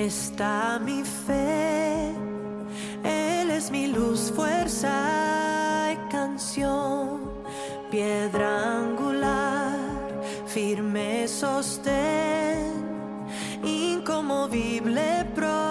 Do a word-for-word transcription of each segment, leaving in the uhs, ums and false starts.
está mi fe. Él es mi luz, fuerza y canción, piedra angular, firme sostén, inconmovible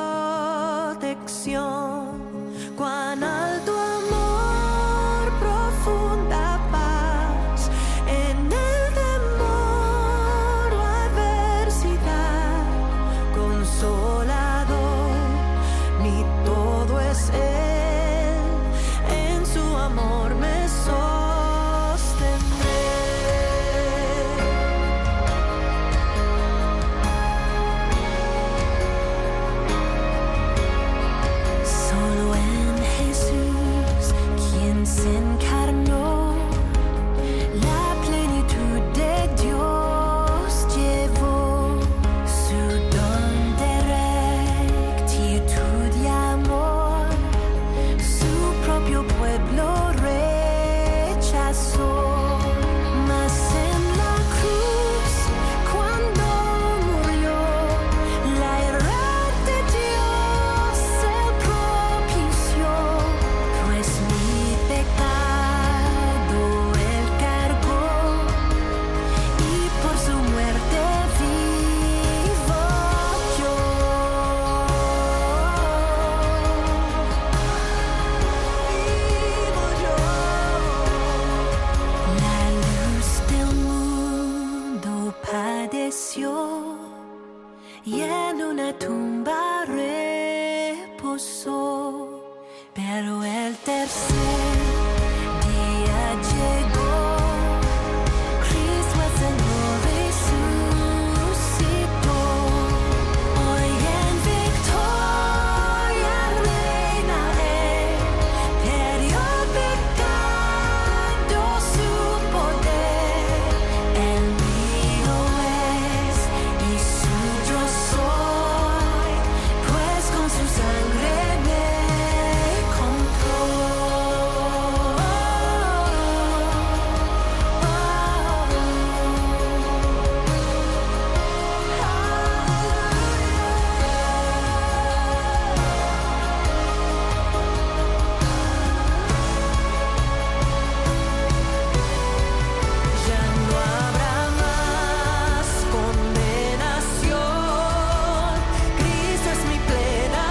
protección. Cuán alto amor, profunda paz, en el temor o adversidad, consolador, mi todo es Él, en su amor me sostendré. Solo en Jesús, quien se encarnó, la plenitud de Dios llevó, su don de rectitud y amor, su propio pueblo rechazó. Mas en la cruz, cuando murió, la ira de Dios él propició, pues mi pecado él cargó, y por su muerte vivo yo. Vivo yo. La luz del mundo padeció, y en una tumba reposó, pero el tercer día llegó, Cristo el Señor resucitó. Hoy en victoria reina Él, perdió el pecado su poder. El mío es y suyo soy, pues con su sangre me compró. Ya no habrá más condenación, Cristo es mi plena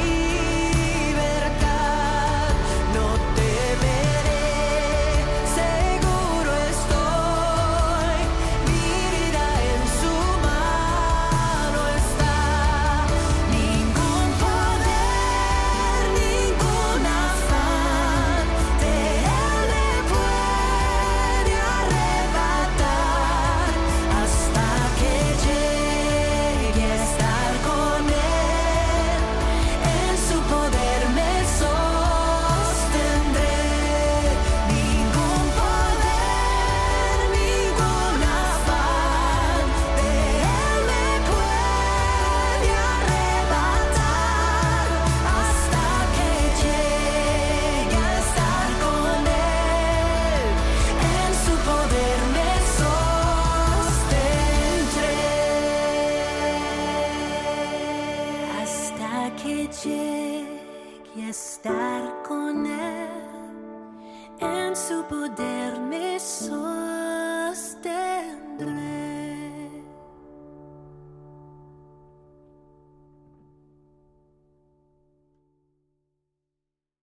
libertad. No temeré, seguro estoy, mi vida en su mano está. Ningún poder, ningún afán de Él me puede arrebatar, hasta que llegue a estar con Él, en su poder me sostendré. Ningún poder, ningún afán de Él me puede arrebatar, hasta que llegue a estar con Él, en su poder me sostendré. Hasta que llegue a estar con Él, en su poder me sostendré.